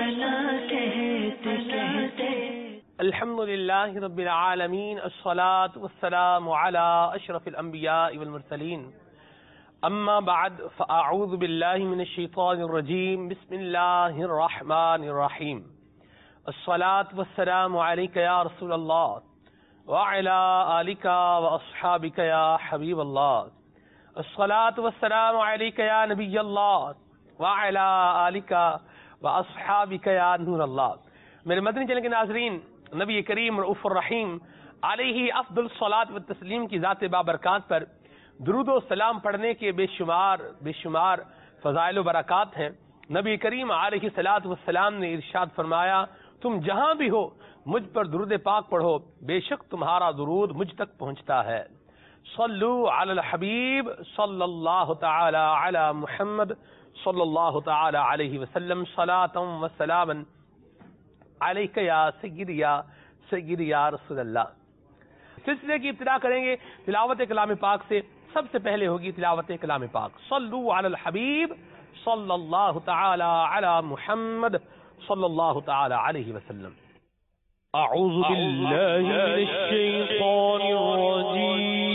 الحمد لله رب العالمين الصلاة والسلام على أشرف الأنبياء والمرسلين أما بعد فأعوذ بالله من الشيطان الرجيم بسم الله الرحمن الرحيم الصلاة والسلام عليك يا رسول الله وعلى آلك وأصحابك يا حبيب الله الصلاة والسلام عليك يا نبي الله وعلى آلك وأصحابك يا نور الله. میرے مدنی چینل کے ناظرین، نبی کریم رؤوف الرحیم علیہ افضل الصلاۃ والتسلیم کی ذات بابرکات پر درود و سلام پڑھنے کے بے شمار فضائل و برکات ہیں. نبی کریم علیہ الصلاۃ والسلام نے ارشاد فرمایا، تم جہاں بھی ہو مجھ پر درود پاک پڑھو، بے شک تمہارا درود مجھ تک پہنچتا ہے. صلو علی الحبیب صلی اللہ تعالی علی محمد صلی اللہ تعالی علیہ وسلم صلاۃ و سلاما علیک یا سیدی یا رسول اللہ. سلسلے کی ابتدا کریں گے تلاوت کلام پاک سے. سب سے پہلے ہوگی تلاوت کلام پاک. صلو علی الحبیب صلی اللہ تعالی علی محمد صلی اللہ تعالی علیہ وسلم. اعوذ باللہ من الشیطان الرجیم.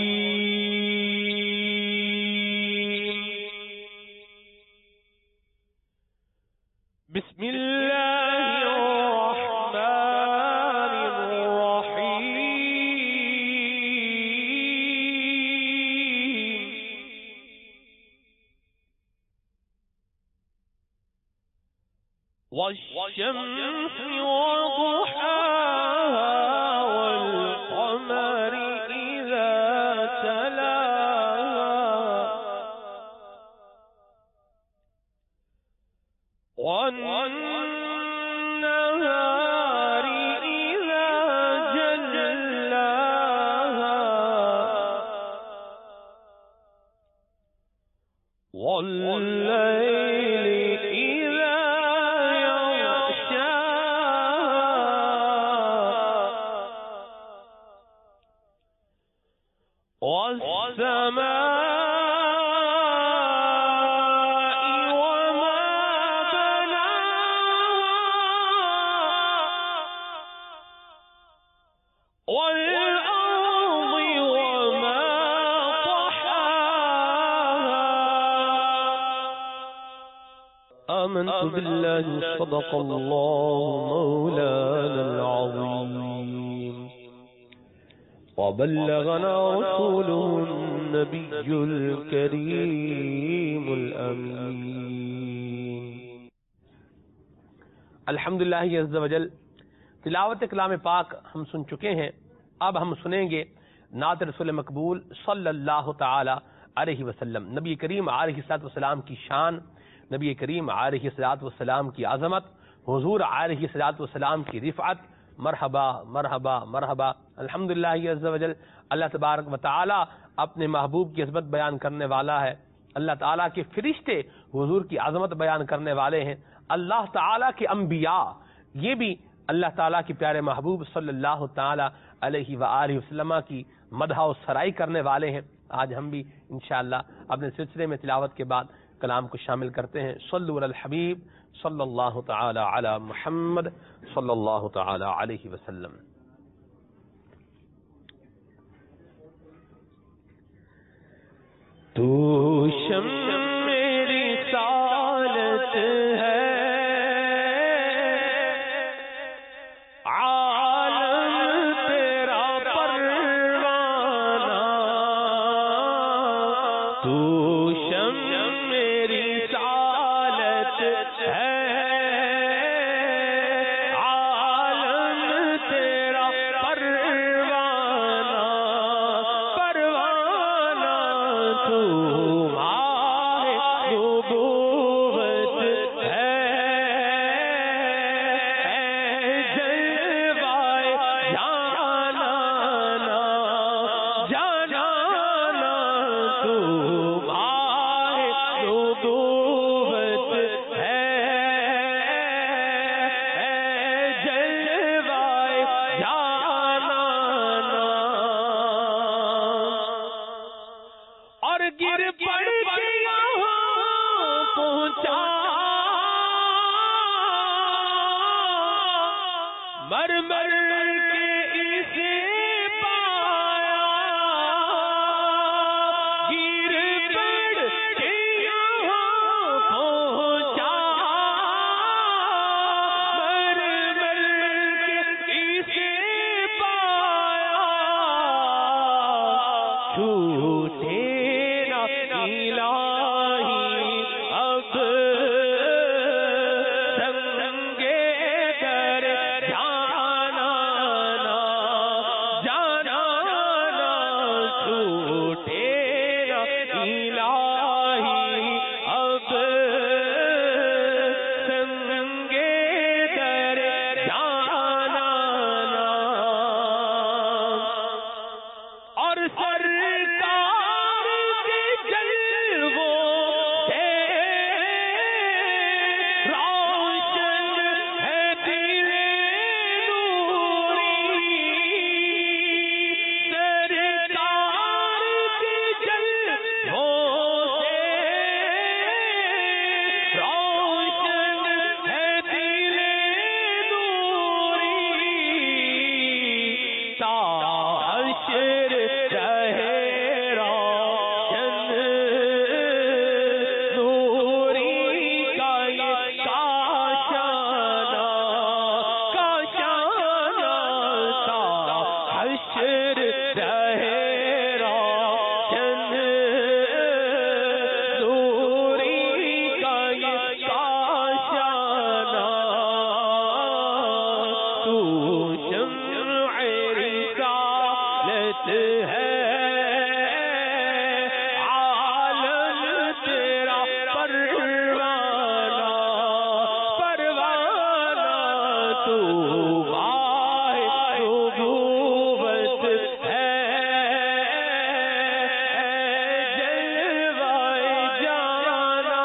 بسم اللہ الرحمن الرحیم. والشمس وضحاها والقمر إذا تلاها والنهار إذا جلاها والليل إذا يغشاها والسماء وما بناها والأرض وما طحاها. آمنت بالله صدق الله مولانا العظيم وبلغنا رسوله النبي الكريم الأمين. الحمدللہ عز وجل. تلاوت کلام پاک ہم سن چکے ہیں. اب ہم سنیں گے نعت رسول مقبول صلی اللہ تعالی علیہ وسلم. نبی کریم علیہ الصلوۃ والسلام کی شان، نبی کریم علیہ الصلوۃ والسلام کی عظمت، حضور علیہ الصلوۃ والسلام کی رفعت. مرحبا مرحبا مرحبا. الحمدللہ عز وجل. اللہ تبارک و تعالی اپنے محبوب کی عظمت بیان کرنے والا ہے. اللہ تعالیٰ کے فرشتے حضور کی عظمت بیان کرنے والے ہیں. اللہ تعالیٰ کے انبیاء یہ بھی اللہ تعالیٰ کے پیارے محبوب صلی اللہ تعالی علیہ وآلہ وسلم کی مدح و سرائی کرنے والے ہیں. آج ہم بھی انشاءاللہ اپنے سلسلے میں تلاوت کے بعد کلام کو شامل کرتے ہیں. صلو علی الحبیب صلی اللہ تعالی علی محمد صلی اللہ تعالی علیہ وسلم. تو شمع میری رسالت ہے، مرمر کے اسے پایا گر پڑ کے یہاں پہنچا مرمر کے اسے پایا چھوٹے نہ الہی اب سنگے در جانا جانا چھوٹے نہ الہی اب سنگے در جانا اور سرکار کے جلووں سے روشن ہے دل نوری سرکار کے جلووں سے روشن ہے دل نوری تا حشر رہے روشن نوری کا یہ کاشانہ کاشانہ تا حشر رہے روشن نوری کا یہ کاشانہ تو شمع رسالت ہے عالم تیرا پروانہ پروانہ تو ماہ نبوت ہے جلوہ جانانا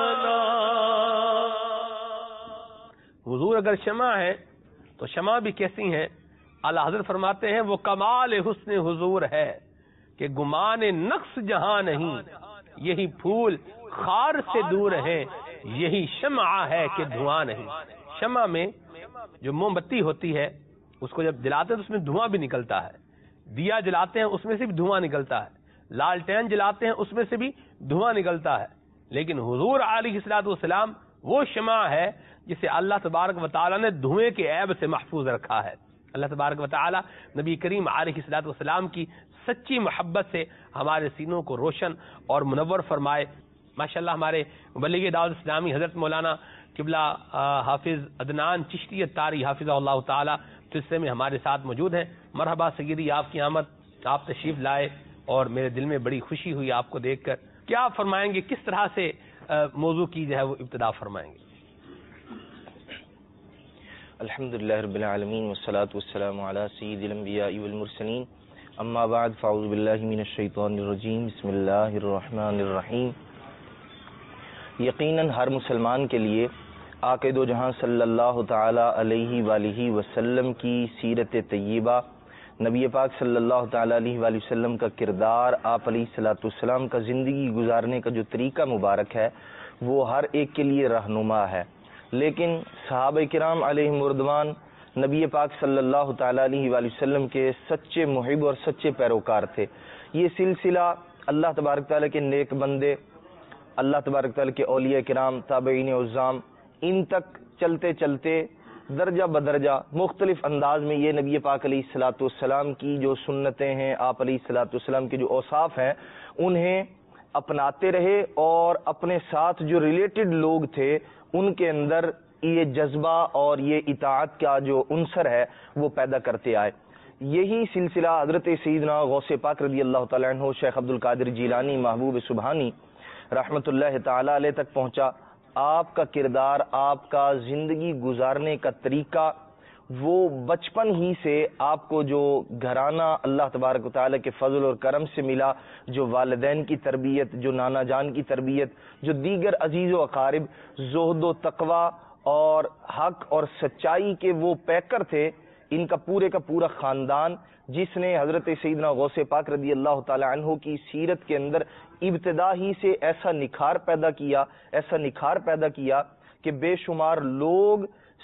حضور اگر شمع ہے تو شمع بھی کیسی ہیں؟ اعلیٰ حضرت فرماتے ہیں وہ کمال حسن حضور ہے کہ گمان نقص جہاں نہیں، یہی پھول خار سے دور ہے، یہی شمع ہے کہ دھواں نہیں۔ شمع میں جو موم بتی ہوتی ہے اس کو جب جلاتے ہیں تو اس میں دھواں بھی نکلتا ہے، دیا جلاتے ہیں اس میں سے بھی دھواں نکلتا ہے، لالٹین جلاتے ہیں اس میں سے بھی دھواں نکلتا ہے، لیکن حضور علیہ الصلوۃ والسلام وہ شمع ہے جسے اللہ تبارک و تعالیٰ نے دھوئیں کے عیب سے محفوظ رکھا ہے۔ اللہ تبارک و تعالیٰ نبی کریم علیہ الصلوۃ والسلام کی سچی محبت سے ہمارے سینوں کو روشن اور منور فرمائے۔ ماشاءاللہ ہمارے مبلغ دعوت اسلامی حضرت مولانا قبلہ حافظ عدنان چشتی اتاری حافظہ اللہ تعالیٰ سلسلے میں ہمارے ساتھ موجود ہیں۔ مرحبا سیدی، آپ کی آمد، آپ تشریف لائے اور میرے دل میں بڑی خوشی ہوئی آپ کو دیکھ کر۔ کیا فرمائیں گے، کس طرح سے موضوع کی جو ہے وہ ابتدا فرمائیں گے؟ الحمدللہ رب العالمین والصلاة والسلام علی سید الانبیاء والمرسلین، اما بعد فاعوذ باللہ من الشیطان الرجیم، بسم اللہ الرحمن الرحیم۔ یقیناً ہر مسلمان کے لیے آقا دو جہاں صلی اللہ تعالی علیہ وآلہ وسلم کی سیرت طیبہ، نبی پاک صلی اللہ تعالی علیہ وآلہ وسلم کا کردار، آپ علیہ الصلوۃ والسلام کا زندگی گزارنے کا جو طریقہ مبارک ہے وہ ہر ایک کے لیے رہنما ہے۔ لیکن صحابہ کرام علیہم رضوان نبی پاک صلی اللہ تعالی علیہ وآلہ وسلم کے سچے محب اور سچے پیروکار تھے۔ یہ سلسلہ اللہ تبارک تعالیٰ کے نیک بندے، اللہ تبارک تعالیٰ کے اولیاء کرام، تابعین عظام، ان تک چلتے چلتے درجہ بدرجہ مختلف انداز میں یہ نبی پاک علیہ الصلوۃ والسلام کی جو سنتیں ہیں، آپ علیہ الصلوۃ والسلام کے جو اوصاف ہیں، انہیں اپناتے رہے اور اپنے ساتھ جو ریلیٹڈ لوگ تھے ان کے اندر یہ جذبہ اور یہ اطاعت کا جو عنصر ہے وہ پیدا کرتے آئے۔ یہی سلسلہ حضرت سیدنا غوث پاک رضی اللہ تعالیٰ عنہ شیخ عبد القادر جیلانی محبوب سبحانی رحمۃ اللہ تعالی علیہ تک پہنچا۔ آپ کا کردار، آپ کا زندگی گزارنے کا طریقہ، وہ بچپن ہی سے آپ کو جو گھرانہ اللہ تبارک و تعالیٰ کے فضل اور کرم سے ملا، جو والدین کی تربیت، جو نانا جان کی تربیت، جو دیگر عزیز و اقارب زہد و تقوی اور حق اور سچائی کے وہ پیکر تھے، ان کا پورا خاندان جس نے حضرت سیدنا غوث پاک رضی اللہ تعالی عنہ کی سیرت کے اندر ابتدا ہی سے ایسا نکھار پیدا کیا کہ بے شمار لوگ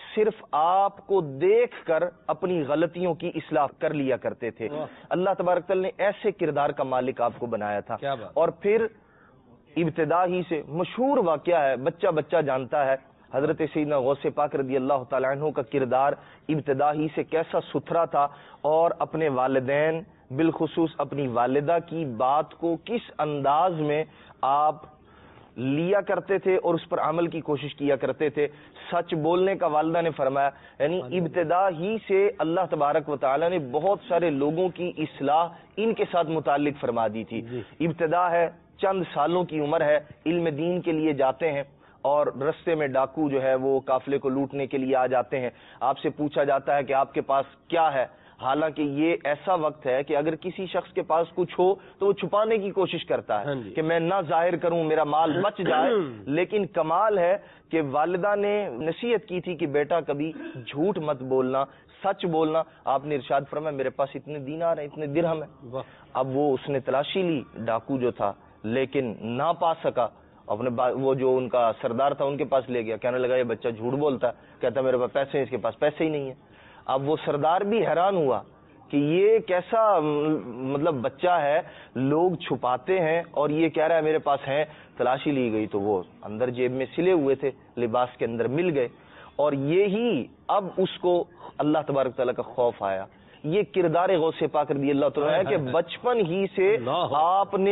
صرف آپ کو دیکھ کر اپنی غلطیوں کی اصلاح کر لیا کرتے تھے. اللہ تبارک تعالی نے ایسے کردار کا مالک آپ کو بنایا تھا. اور پھر ابتدا ہی سے مشہور واقعہ ہے, بچہ بچہ جانتا ہے, حضرت سیدنا غوث پاک رضی اللہ تعالی عنہ کا کردار ابتدا ہی سے کیسا ستھرا تھا, اور اپنے والدین بالخصوص اپنی والدہ کی بات کو کس انداز میں آپ لیا کرتے تھے اور اس پر عمل کی کوشش کیا کرتے تھے. سچ بولنے کا والدہ نے فرمایا, یعنی ابتدا ہی سے اللہ تبارک و تعالی نے بہت سارے لوگوں کی اصلاح ان کے ساتھ متعلق فرما دی تھی. ابتدا ہے, چند سالوں کی عمر ہے, علم دین کے لیے جاتے ہیں اور رستے میں ڈاکو جو ہے وہ قافلے کو لوٹنے کے لیے آ جاتے ہیں. آپ سے پوچھا جاتا ہے کہ آپ کے پاس کیا ہے, حالانکہ یہ ایسا وقت ہے کہ اگر کسی شخص کے پاس کچھ ہو تو وہ چھپانے کی کوشش کرتا ہے کہ میں نہ ظاہر کروں, میرا مال بچ جائے. لیکن کمال ہے کہ والدہ نے نصیحت کی تھی کہ بیٹا کبھی جھوٹ مت بولنا, سچ بولنا. آپ نے ارشاد فرمایا میرے پاس اتنے دینار ہیں, اتنے درہم ہیں. اب وہ اس نے تلاشی لی ڈاکو جو تھا, لیکن نہ پا سکا. اپنے وہ جو ان کا سردار تھا ان کے پاس لے گیا, کہنے لگا یہ بچہ جھوٹ بولتا ہے, کہتا میرے پاس پیسے ہیں, اس کے پاس پیسے ہی نہیں ہیں. اب وہ سردار بھی حیران ہوا کہ یہ کیسا مطلب بچہ ہے, لوگ چھپاتے ہیں اور یہ کہہ رہا ہے میرے پاس ہیں. تلاشی لی گئی تو وہ اندر جیب میں سلے ہوئے تھے, لباس کے اندر مل گئے. اور یہی اب اس کو اللہ تبارک تعالیٰ کا خوف آیا. یہ کردار غوث پاک رضی اللہ تعالیٰ ہے کہ بچپن ہی سے آپ نے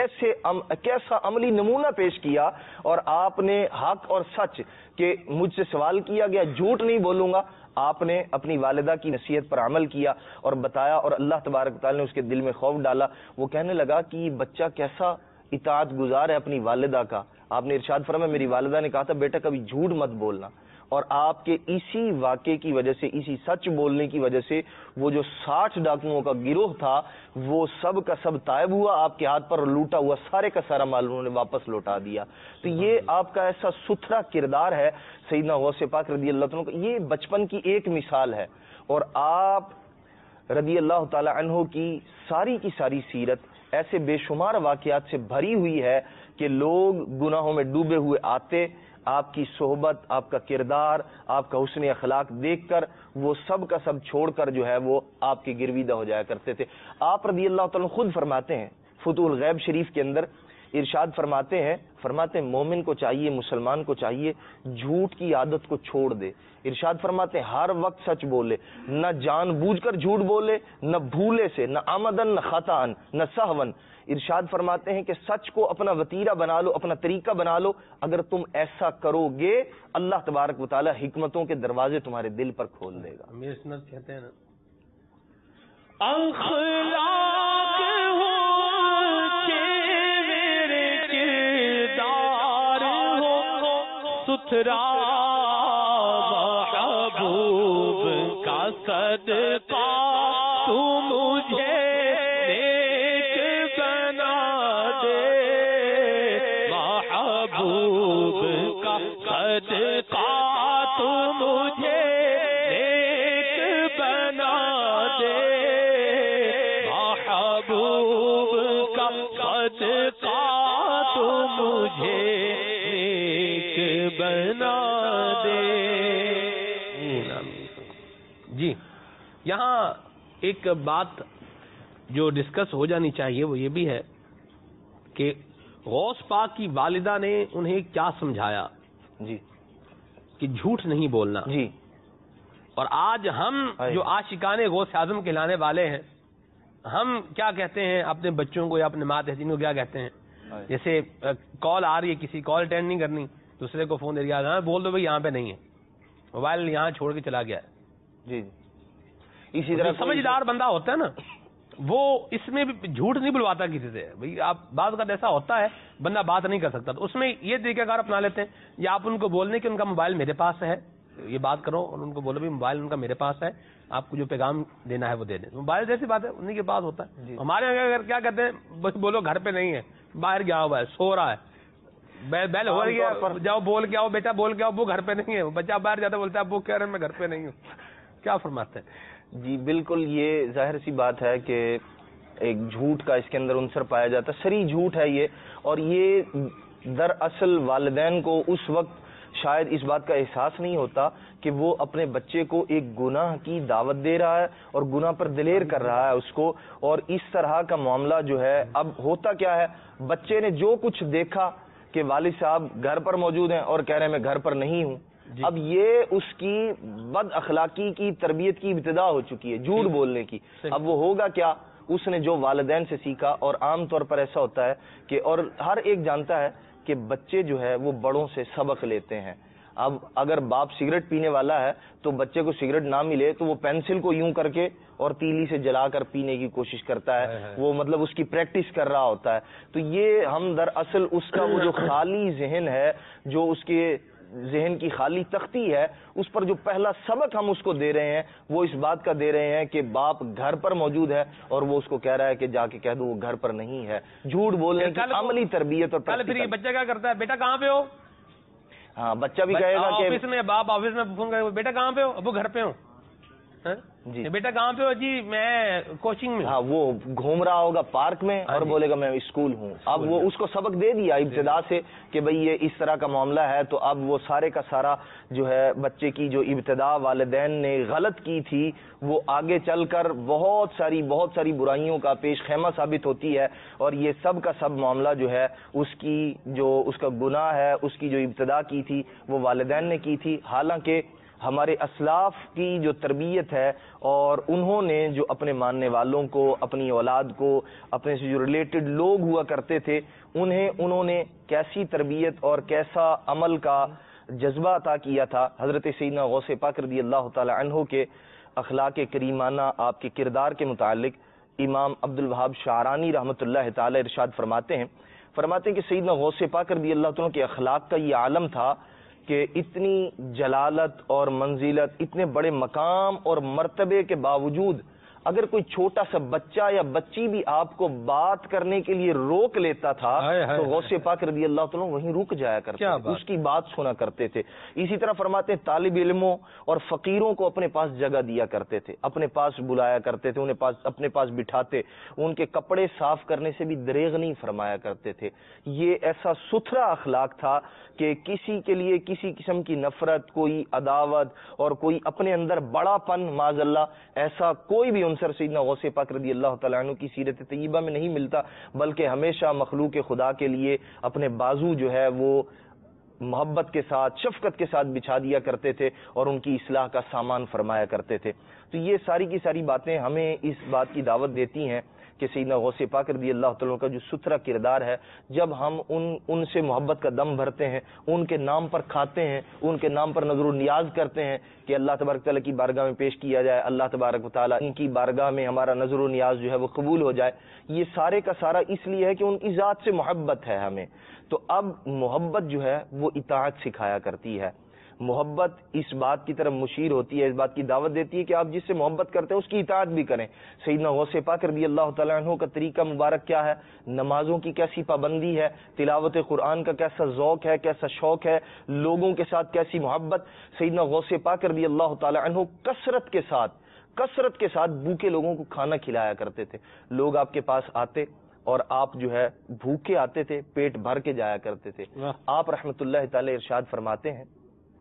کیسا عملی نمونہ پیش کیا, اور آپ نے حق اور سچ کہ مجھ سے سوال کیا گیا, جھوٹ نہیں بولوں گا. آپ نے اپنی والدہ کی نصیحت پر عمل کیا اور بتایا, اور اللہ تبارک تعالیٰ نے اس کے دل میں خوف ڈالا. وہ کہنے لگا کہ یہ بچہ کیسا اطاعت گزار ہے اپنی والدہ کا. آپ نے ارشاد فرمایا میری والدہ نے کہا تھا بیٹا کبھی جھوٹ مت بولنا, اور آپ کے اسی واقعے کی وجہ سے, اسی سچ بولنے کی وجہ سے وہ جو 60 ڈاکوؤں کا گروہ تھا وہ سب کا سب تائب ہوا. آپ کے ہاتھ پر لوٹا ہوا سارے کا سارا مال انہوں نے واپس لوٹا دیا. تو یہ آپ کا ایسا ستھرا کردار ہے سیدنا غوث پاک رضی اللہ عنہ. یہ بچپن کی ایک مثال ہے, اور آپ رضی اللہ تعالی عنہ کی ساری سیرت ایسے بے شمار واقعات سے بھری ہوئی ہے کہ لوگ گناہوں میں ڈوبے ہوئے آتے, آپ کی صحبت, آپ کا کردار, آپ کا حسن اخلاق دیکھ کر وہ سب کا سب چھوڑ کر جو ہے وہ آپ کے گرویدہ ہو جایا کرتے تھے. آپ رضی اللہ تعالیٰ خود فرماتے ہیں فتح الغیب شریف کے اندر, ارشاد فرماتے ہیں مومن کو چاہیے, مسلمان کو چاہیے جھوٹ کی عادت کو چھوڑ دے. ارشاد فرماتے ہیں ہر وقت سچ بولے, نہ جان بوجھ کر جھوٹ بولے, نہ بھولے سے, نہ آمدن, نہ خطاً, نہ سہون. ارشاد فرماتے ہیں کہ سچ کو اپنا وتیرہ بنا لو, اپنا طریقہ بنا لو. اگر تم ایسا کرو گے اللہ تبارک و تعالی حکمتوں کے دروازے تمہارے دل پر کھول دے گا. میرے سنت کہتے ہیں نا ستھرا محبوب کا صدقہ تو مجھے نیک بنا دے, محبوب کا صدقہ تو مجھے نیک بنا دے, محبوب کا صدقہ تو مجھے بنا دے. جی یہاں ایک بات جو ڈسکس ہو جانی چاہیے وہ یہ بھی ہے کہ غوث پاک کی والدہ نے انہیں کیا سمجھایا جی کہ جھوٹ نہیں بولنا. جی اور آج ہم جو عاشقان غوث اعظم کہلانے والے ہیں, ہم کیا کہتے ہیں اپنے بچوں کو یا اپنے ماتحتین کو کیا کہتے ہیں, جیسے کال آ رہی ہے, کسی کال اٹینڈ نہیں کرنی, دوسرے کو فون دے دیا, بول دو بھائی یہاں پہ نہیں ہے, موبائل یہاں چھوڑ کے چلا گیا ہے. جی اسی طرح سمجھدار بندہ ہوتا ہے نا وہ اس میں بھی جھوٹ نہیں بلواتا کسی سے. بھائی آپ بعض کا ایسا ہوتا ہے بندہ بات نہیں کر سکتا, تو اس میں یہ طریقہ کار اپنا لیتے ہیں, یا آپ ان کو بولنے کہ ان کا موبائل میرے پاس ہے, یہ بات کرو, اور ان کو بولو بھی موبائل ان کا میرے پاس ہے, آپ کو جو پیغام دینا ہے وہ دے دیں. موبائل جیسی بات ہے انہیں کے پاس ہوتا ہے. ہمارے اگر کیا کہتے ہیں بس بولو گھر پہ نہیں ہے, باہر گیا ہوا ہے, سو رہا ہے, بیل ہو رہی ہے, جاؤ بول کے آؤ, بیٹا بول کے آؤ, وہ گھر پہ نہیں ہے. بچہ باہر جاتا بولتا ہے وہ کہہ رہے ہیں میں گھر پہ نہیں ہوں. کیا فرماتے ہیں؟ جی بالکل, یہ ظاہر سی بات ہے کہ ایک جھوٹ کا اس کے اندر عنصر پایا جاتا ہے, سری جھوٹ ہے یہ. اور یہ دراصل والدین کو اس وقت شاید اس بات کا احساس نہیں ہوتا کہ وہ اپنے بچے کو ایک گناہ کی دعوت دے رہا ہے اور گناہ پر دلیر کر رہا ہے اس کو. اور اس طرح کا معاملہ جو ہے اب ہوتا کیا ہے, بچے نے جو کچھ دیکھا کہ والد صاحب گھر پر موجود ہیں اور کہہ رہے ہیں میں گھر پر نہیں ہوں, اب یہ اس کی بد اخلاقی کی تربیت کی ابتدا ہو چکی ہے, جھوٹ بولنے کی. اب وہ ہوگا کیا, اس نے جو والدین سے سیکھا, اور عام طور پر ایسا ہوتا ہے کہ اور ہر ایک جانتا ہے کہ بچے جو ہے وہ بڑوں سے سبق لیتے ہیں. اب اگر باپ سگریٹ پینے والا ہے تو بچے کو سگریٹ نہ ملے تو وہ پینسل کو یوں کر کے اور تیلی سے جلا کر پینے کی کوشش کرتا ہے, وہ مطلب اس کی پریکٹس کر رہا ہوتا ہے. تو یہ ہم دراصل اس کا وہ جو خالی ذہن ہے, جو اس کے ذہن کی خالی تختی ہے, اس پر جو پہلا سبق ہم اس کو دے رہے ہیں وہ اس بات کا دے رہے ہیں کہ باپ گھر پر موجود ہے اور وہ اس کو کہہ رہا ہے کہ جا کے کہہ دو وہ گھر پر نہیں ہے. جھوٹ بولنے کی عملی تربیت. اور پھر یہ بچہ کیا کرتا ہے, بیٹا کہاں پہ ہو, ہاں بچہ بھی کہے گا کہ آفس میں, باپ آفس میں فون کرے, بیٹا کہاں پہ ہو, ابو گھر پہ ہوں, جی بیٹا کہاں پہ ہو, جی میں کوچنگ میں. ہاں وہ گھوم رہا ہوگا پارک میں اور بولے گا میں اسکول ہوں. اب وہ اس کو سبق دے دیا ابتدا سے کہ بھئی یہ اس طرح کا معاملہ ہے, تو اب وہ سارے کا سارا جو ہے بچے کی جو ابتدا والدین نے غلط کی تھی وہ آگے چل کر بہت ساری برائیوں کا پیش خیمہ ثابت ہوتی ہے. اور یہ سب کا سب معاملہ جو ہے اس کی جو اس کا گناہ ہے, اس کی جو ابتدا کی تھی وہ والدین نے کی تھی. حالانکہ ہمارے اسلاف کی جو تربیت ہے اور انہوں نے جو اپنے ماننے والوں کو, اپنی اولاد کو, اپنے سے جو ریلیٹڈ لوگ ہوا کرتے تھے انہوں نے کیسی تربیت اور کیسا عمل کا جذبہ عطا کیا تھا. حضرت سیدنا غوث پاک رضی اللہ تعالی عنہ کے اخلاق کریمانہ, آپ کے کردار کے متعلق امام عبد الوہاب شعرانی رحمۃ اللہ تعالی ارشاد فرماتے ہیں کہ سیدنا غوث پاک رضی اللہ تعالی کے اخلاق کا یہ عالم تھا کہ اتنی جلالت اور منزلت, اتنے بڑے مقام اور مرتبے کے باوجود اگر کوئی چھوٹا سا بچہ یا بچی بھی آپ کو بات کرنے کے لیے روک لیتا تھا تو غوث پاک رضی اللہ تعالیٰ وہیں رک جایا کرتے, اس کی بات سنا کرتے تھے. اسی طرح فرماتے ہیں طالب علموں اور فقیروں کو اپنے پاس جگہ دیا کرتے تھے, اپنے پاس بلایا کرتے تھے, انہیں اپنے پاس بٹھاتے, ان کے کپڑے صاف کرنے سے بھی دریغ نہیں فرمایا کرتے تھے. یہ ایسا ستھرا اخلاق تھا کہ کسی کے لیے کسی قسم کی نفرت, کوئی عداوت اور کوئی اپنے اندر بڑا پن معاذ اللہ ایسا کوئی بھی عنصر سیدنا غوث پاک رضی اللہ تعالیٰ عنہ کی سیرت طیبہ میں نہیں ملتا, بلکہ ہمیشہ مخلوق خدا کے لیے اپنے بازو جو ہے وہ محبت کے ساتھ, شفقت کے ساتھ بچھا دیا کرتے تھے اور ان کی اصلاح کا سامان فرمایا کرتے تھے. تو یہ ساری کی ساری باتیں ہمیں اس بات کی دعوت دیتی ہیں کہ سیدنا غوث پاک رضی اللہ تعالیٰ کا جو ستھرا کردار ہے, جب ہم ان سے محبت کا دم بھرتے ہیں, ان کے نام پر کھاتے ہیں, ان کے نام پر نظر و نیاز کرتے ہیں کہ اللہ تبارک تعالیٰ کی بارگاہ میں پیش کیا جائے, اللہ تبارک و تعالیٰ ان کی بارگاہ میں ہمارا نظر و نیاز جو ہے وہ قبول ہو جائے, یہ سارے کا سارا اس لیے ہے کہ ان کی ذات سے محبت ہے ہمیں. تو اب محبت جو ہے وہ اطاعت سکھایا کرتی ہے, محبت اس بات کی طرف مشیر ہوتی ہے, اس بات کی دعوت دیتی ہے کہ آپ جس سے محبت کرتے ہیں اس کی اطاعت بھی کریں. سیدنا غوث پاک رضی اللہ تعالیٰ عنہ کا طریقہ مبارک کیا ہے, نمازوں کی کیسی پابندی ہے, تلاوت قرآن کا کیسا ذوق ہے, کیسا شوق ہے, لوگوں کے ساتھ کیسی محبت. سیدنا غوث پاک رضی اللہ تعالیٰ عنہ کثرت کے ساتھ بھوکے لوگوں کو کھانا کھلایا کرتے تھے. لوگ آپ کے پاس آتے اور آپ جو ہے بھوکے آتے تھے, پیٹ بھر کے جایا کرتے تھے. آپ رحمت اللہ تعالی ارشاد فرماتے ہیں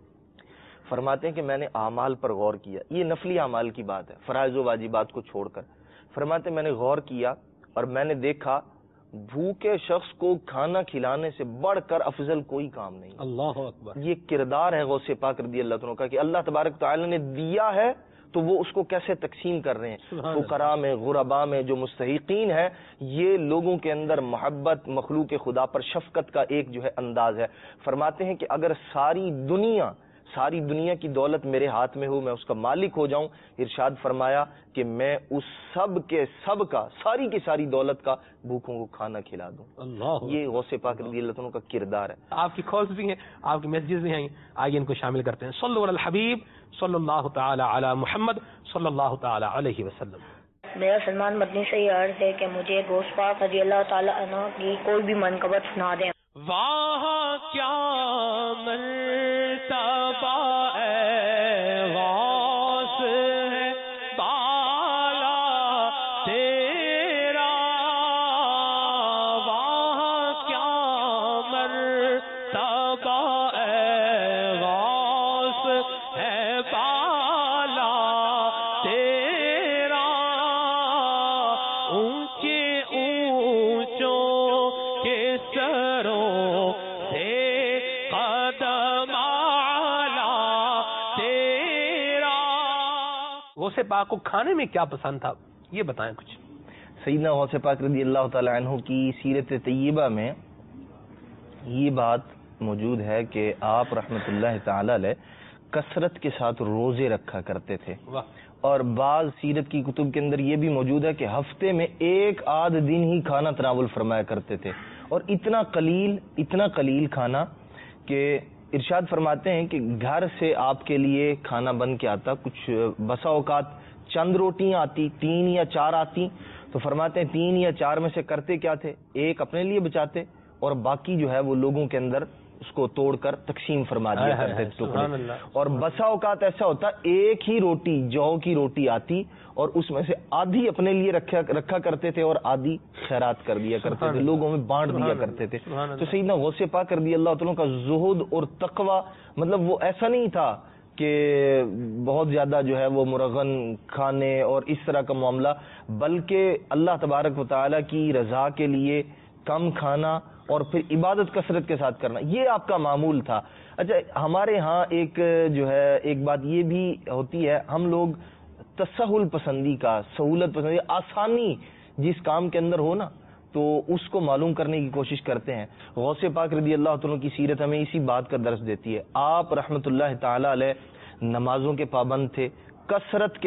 کہ میں نے اعمال پر غور کیا, یہ نفلی اعمال کی بات ہے, فرائض و واجبات کو چھوڑ کر. فرماتے میں نے غور کیا اور میں نے دیکھا بھوکے شخص کو کھانا کھلانے سے بڑھ کر افضل کوئی کام نہیں. اللہ اکبر. یہ کردار ہے غوث پاک رضی اللہ عنہ کا کہ اللہ تبارک تعالی نے دیا ہے تو وہ اس کو کیسے تقسیم کر رہے ہیں. فقراء میں, غرباء میں جو مستحقین ہیں, یہ لوگوں کے اندر محبت, مخلوق خدا پر شفقت کا ایک جو ہے انداز ہے. فرماتے ہیں کہ اگر ساری دنیا کی دولت میرے ہاتھ میں ہو, میں اس کا مالک ہو جاؤں, ارشاد فرمایا کہ میں اس سب کا ساری کی ساری دولت کا بھوکوں کو کھانا کھلا دوں. اللہ, یہ غوث پاک رضی اللہ عنہ کا کردار ہے. آپ کی کالز بھی ہیں, آپ کے میسیجز بھی ہیں, آئیے ان کو شامل کرتے ہیں. صلو علی الحبیب صلی اللہ تعالی علی محمد صلی اللہ تعالی علیہ وسلم. میرا سلمان مدنی سے یہ عرض ہے کہ مجھے غوث پاک رضی اللہ تعالی عنہ کی کوئی بھی منقبت سنا دیں. وہاں کیا مرتبہ ہے غوث ہے بالا تیرا, وہاں کیا مرتبہ ہے غوث پاک کو کھانے میں کیا پسند تھا، یہ بتائیں کچھ۔ سیدنا غوث پاک رضی اللہ تعالی عنہ کی سیرت طیبہ میں یہ بات موجود ہے کہ آپ رحمۃ اللہ تعالی علیہ کثرت کے ساتھ روزے رکھا کرتے تھے، اور بعض سیرت کی کتب کے اندر یہ بھی موجود ہے کہ ہفتے میں ایک آدھ دن ہی کھانا تناول فرمایا کرتے تھے، اور اتنا قلیل کھانا کہ ارشاد فرماتے ہیں کہ گھر سے آپ کے لیے کھانا بن کے آتا، کچھ بسا اوقات چند روٹیاں آتی، 3 یا 4 آتی، تو فرماتے ہیں 3 یا 4 میں سے کرتے کیا تھے، ایک اپنے لیے بچاتے اور باقی جو ہے وہ لوگوں کے اندر اس کو توڑ کر تقسیم فرما دیا کرتے ٹکڑے، اور بسا اوقات ایسا ہوتا ایک ہی روٹی جو کی روٹی آتی اور اس میں سے آدھی اپنے لیے رکھا کرتے تھے اور آدھی خیرات کر دیا کرتے تھے، لوگوں میں بانٹ دیا کرتے تھے۔ تو سیدنا غوث پاک رضی اللہ تعالیٰ کا زہد اور تقوی، مطلب وہ ایسا نہیں تھا کہ بہت زیادہ جو ہے وہ مرغن کھانے اور اس طرح کا معاملہ، بلکہ اللہ تبارک و تعالیٰ کی رضا کے لیے کم کھانا اور پھر عبادت کثرت کے ساتھ کرنا، یہ آپ کا معمول تھا۔ اچھا، ہمارے ہاں ایک بات یہ بھی ہوتی ہے، ہم لوگ تسہل پسندی کا، سہولت پسندی، آسانی جس کام کے اندر ہو نا تو اس کو معلوم کرنے کی کوشش کرتے ہیں۔ غوث پاک رضی اللہ تعالیٰ کی سیرت ہمیں اسی بات کا درس دیتی ہے۔ آپ رحمۃ اللہ تعالی علیہ نمازوں کے پابند تھے، کثرت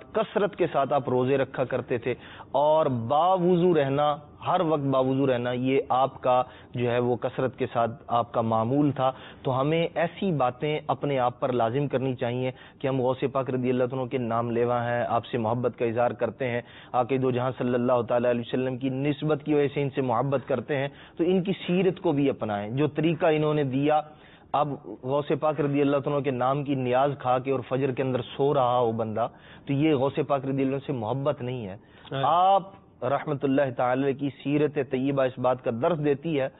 کے ساتھ آپ روزے رکھا کرتے تھے، اور باوضو رہنا، ہر وقت باوضو رہنا، یہ آپ کا جو ہے وہ کثرت کے ساتھ آپ کا معمول تھا۔ تو ہمیں ایسی باتیں اپنے آپ پر لازم کرنی چاہیے کہ ہم غوث پاک رضی اللہ عنہ کے نام لیوا ہیں، آپ سے محبت کا اظہار کرتے ہیں، آقا دو جہاں صلی اللہ تعالی علیہ وسلم کی نسبت کی وجہ سے ان سے محبت کرتے ہیں، تو ان کی سیرت کو بھی اپنائیں، جو طریقہ انہوں نے دیا۔ اب غوث پاک رضی اللہ عنہ کے نام کی نیاز کھا کے اور فجر کے اندر سو رہا ہو بندہ، تو یہ غوث پاک رضی اللہ عنہ سے محبت نہیں ہے۔ آپ رحمت اللہ تعالی کی سیرت طیبہ اس بات کا درس دیتی ہے،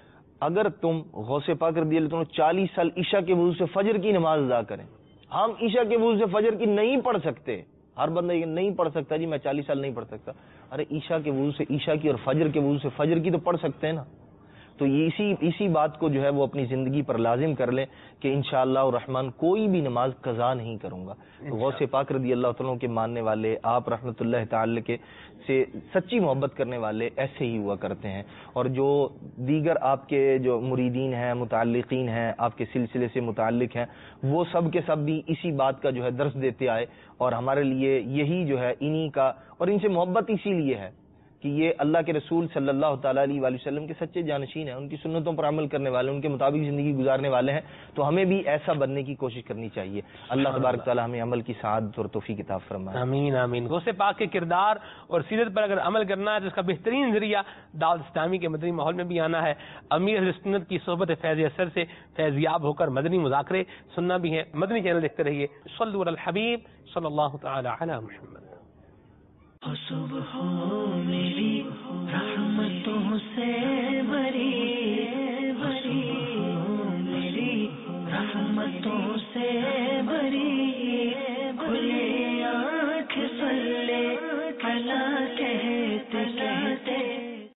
اگر تم غوث پاک رضی اللہ عنہ 40 سال عشاء کے وضو سے فجر کی نماز ادا کریں، ہم عشاء کے وضو سے فجر کی نہیں پڑھ سکتے، ہر بندہ یہ نہیں پڑھ سکتا جی میں 40 سال نہیں پڑھ سکتا، ارے عشاء کے وضو سے عشاء کی اور فجر کے وضو سے فجر کی تو پڑھ سکتے ہیں نا۔ تو اسی بات کو جو ہے وہ اپنی زندگی پر لازم کر لیں کہ انشاءاللہ الرحمن کوئی بھی نماز قضا نہیں کروں گا۔ غوث پاک رضی اللہ تعالیٰ کے ماننے والے، آپ رحمت اللہ تعالی کے سے سچی محبت کرنے والے ایسے ہی ہوا کرتے ہیں، اور جو دیگر آپ کے جو مریدین ہیں، متعلقین ہیں، آپ کے سلسلے سے متعلق ہیں، وہ سب کے سب بھی اسی بات کا جو ہے درس دیتے آئے، اور ہمارے لیے یہی جو ہے انہی کا، اور ان سے محبت اسی لیے ہے کہ یہ اللہ کے رسول صلی اللہ تعالیٰ علیہ وآلہ وسلم کے سچے جانشین ہیں، ان کی سنتوں پر عمل کرنے والے، ان کے مطابق زندگی گزارنے والے ہیں، تو ہمیں بھی ایسا بننے کی کوشش کرنی چاہیے۔ اللہ تبارک تعالیٰ ہمیں عمل کی سعادت اور توفیق عطا فرمائے۔ آمین آمین۔ غوث پاک کے کردار اور سیرت پر اگر عمل کرنا ہے تو اس کا بہترین ذریعہ دعوت اسلامی کے مدنی ماحول میں بھی آنا ہے، امیر اہل سنت کی صحبت فیض اثر سے فیضیاب ہو کر مدنی مذاکرے سننا بھی ہے۔ مدنی چینل دیکھتے رہیے۔ صلوا علی الحبیب صلی اللہ تعالی علی محمد۔ صبح میری رحمتوں سے بری بری، میری رحمتوں سے بری، کھلے آنکھ صلی اللہ کہہ